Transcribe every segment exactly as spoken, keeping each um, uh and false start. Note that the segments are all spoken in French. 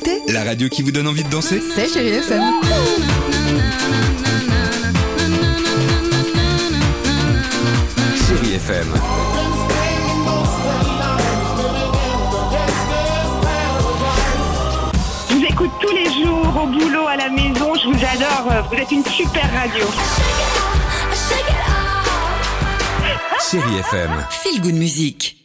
écoutez La radio qui vous donne envie de danser. C'est Chérie F M. Chérie F M. Je vous écoute tous les jours, au boulot, à la maison, je vous adore, vous êtes une super radio. Chérie F M. Feel Good Music.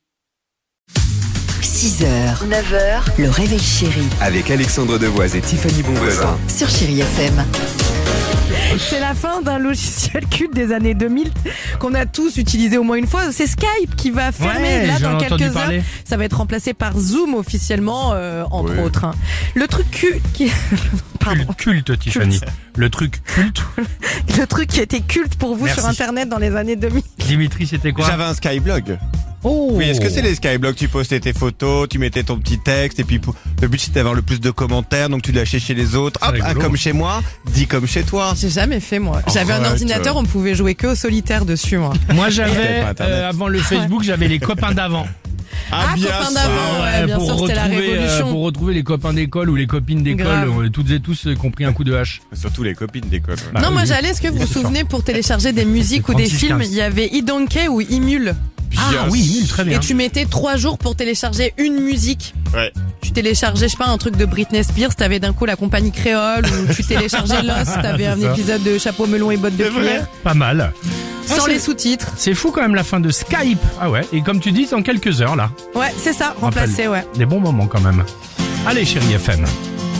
six heures, neuf heures, le réveil chéri Avec Alexandre Devoise et Tiffany Bonvoisin. sur Chérie F M. C'est la fin d'un logiciel culte des années deux mille qu'on a tous utilisé au moins une fois. C'est Skype qui va fermer Ouais, là j'en dans ai entendu quelques heures. parler. Ça va être remplacé par Zoom officiellement, euh, entre Oui. autres. hein. Le truc culte qui... Pardon. Culte, culte, Tiffany. Le truc culte. Le truc qui était culte pour vous Merci. sur Internet dans les années deux mille. Dimitri, c'était quoi? J'avais un Skyblog. Oh. Oui, est-ce que c'est les Skyblogs? Tu postais tes photos, tu mettais ton petit texte, et puis pour- le but c'était d'avoir le plus de commentaires, donc tu lâchais chez les autres. C'est Hop, rigolo. ah, comme chez moi, dis comme chez toi. J'ai jamais fait moi. J'avais un Arrête. ordinateur, on pouvait jouer que au solitaire dessus. Moi. Moi, C'était j'avais, pas Internet. euh, avant le Facebook, j'avais les copains d'avant. Ah, copains sûr. d'avant, ouais, bien pour sûr, c'était la retrouver, euh, révolution. pour retrouver les copains d'école ou les copines d'école, Grave. euh, toutes et tous euh, qui ont pris un coup de hache. Surtout les copines d'école. Bah, non, oui, moi oui. j'allais, est-ce que vous vous Bien sûr. souvenez pour télécharger des musiques ou des trente-six films, quinze. il y avait iDonkey ou Imul. Ah Yes. oui, mille, très bien. Et tu mettais trois jours pour télécharger une musique. Ouais. Tu téléchargeais, je sais pas, un truc de Britney Spears, t'avais d'un coup la compagnie créole, ou tu téléchargeais Lost, t'avais un C'est ça. épisode de Chapeau melon et bottes de C'est vrai. cuir, Pas mal. Ah, sans c'est- les sous-titres. C'est fou quand même la fin de Skype. Ah ouais. Et comme tu dis, c'est en quelques heures là. Ouais, c'est ça, remplacé, ouais. Des bons moments quand même. Allez, Chérie F M.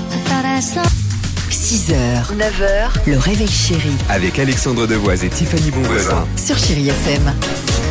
six heures, neuf heures, le réveil chéri Avec Alexandre Devoise et Tiffany Bonvoisin. sur Chérie F M.